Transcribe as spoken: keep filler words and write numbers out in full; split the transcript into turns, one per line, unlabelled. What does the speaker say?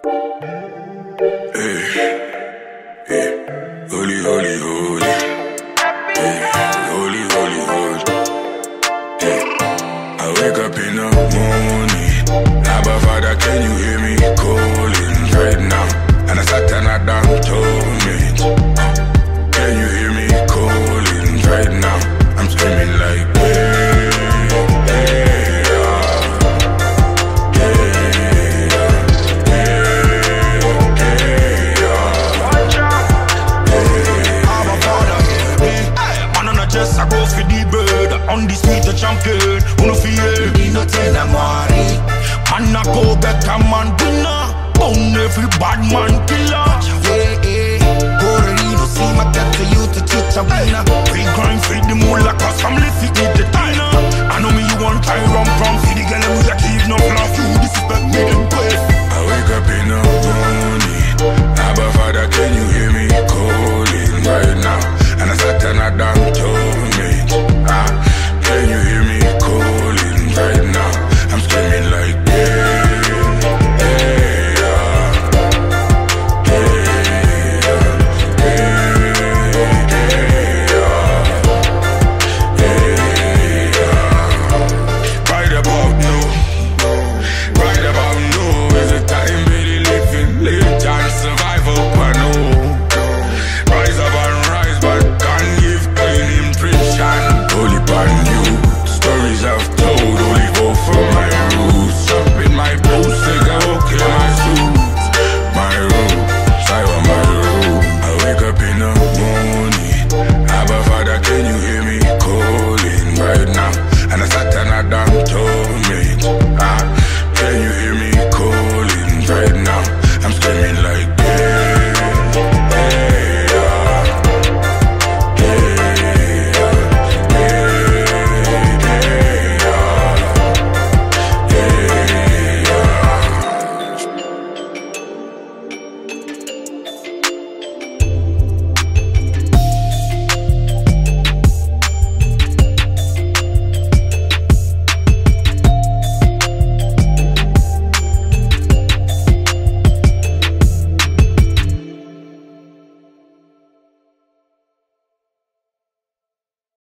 Hey, hey, holy, holy, holy. Hey, holy, holy, holy. Hey, I wake up in the morning. Abba Father, can you hear me calling right now? And I sat and I down told me, can you hear me calling right now? I'm screaming like, hey, hey.
I go for the bird, on the street a champion. Uno fear, me no tell them worry. Man I go better man winner, own every bad man killer. Yeah, yeah. Go ready to see my get to you to teach a winner. We grind for the moolah, cause family fit need the dinner. I know me you want try run from, see the girl and we a keep no flaw. You disrespect me them.